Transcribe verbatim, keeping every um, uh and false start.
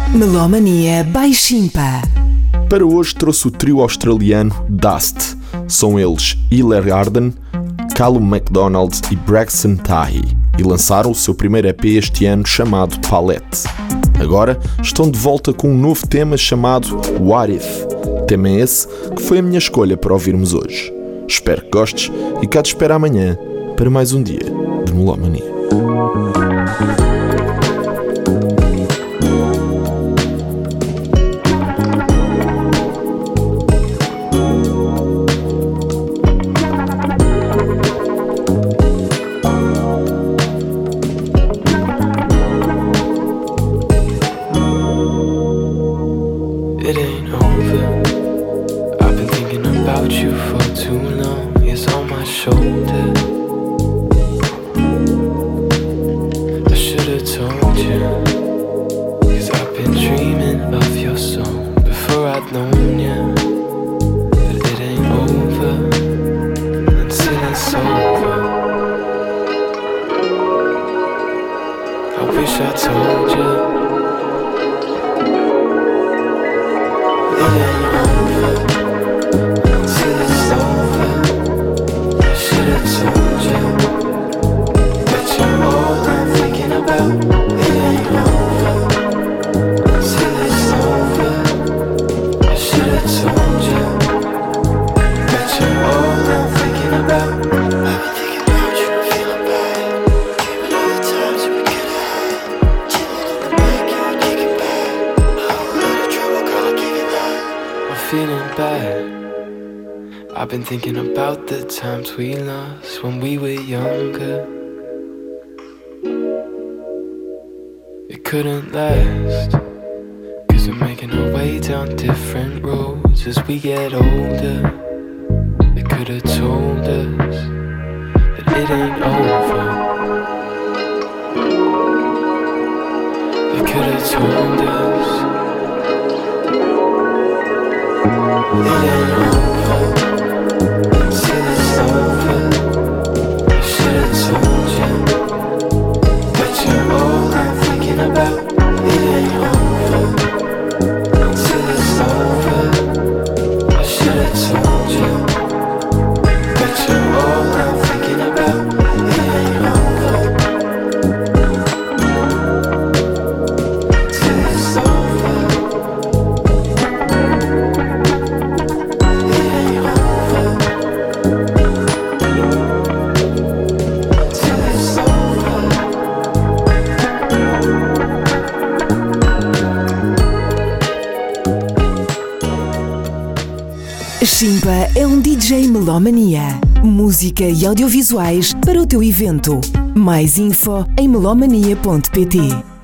Melomania by Shimpa. Para hoje trouxe o trio australiano Dust. São eles Hiller Arden, Callum MacDonald e Braxton Tahi, e lançaram o seu primeiro E P este ano chamado Palette. Agora estão de volta com um novo tema chamado What If. Tema esse que foi a minha escolha para ouvirmos hoje. Espero que gostes e cá te espero amanhã para mais um dia de Melomania. It ain't over. I've been thinking about you for too long. It's on my shoulder. I should've told you, 'cause I've been dreaming of your song before I'd known you. But it ain't over until it's over. I wish I told you. It ain't over until it's over. I should've told you that you're all I'm thinking about. It ain't over until it's over. I should've told you that you're all I'm thinking about. I've been thinking about you, feeling bad. Dreaming all the times we could have. Chilling in the backyard, kicking back. A whole lot of trouble, girl, I'll give you that. I'm feeling bad. I've been thinking about the times we lost when we were younger. It couldn't last, 'cause we're making our way down different roads as we get older. They could've told us that it ain't over. They could've told us it ain't over until it's over. I should've told you that you're all I'm thinking about. It ain't over until it's over. I should've told you that you're all I'm thinking about. It ain't over until it's over. Shimpa é um D J Melomania. Música e audiovisuais para o teu evento. Mais info em melomania ponto pt.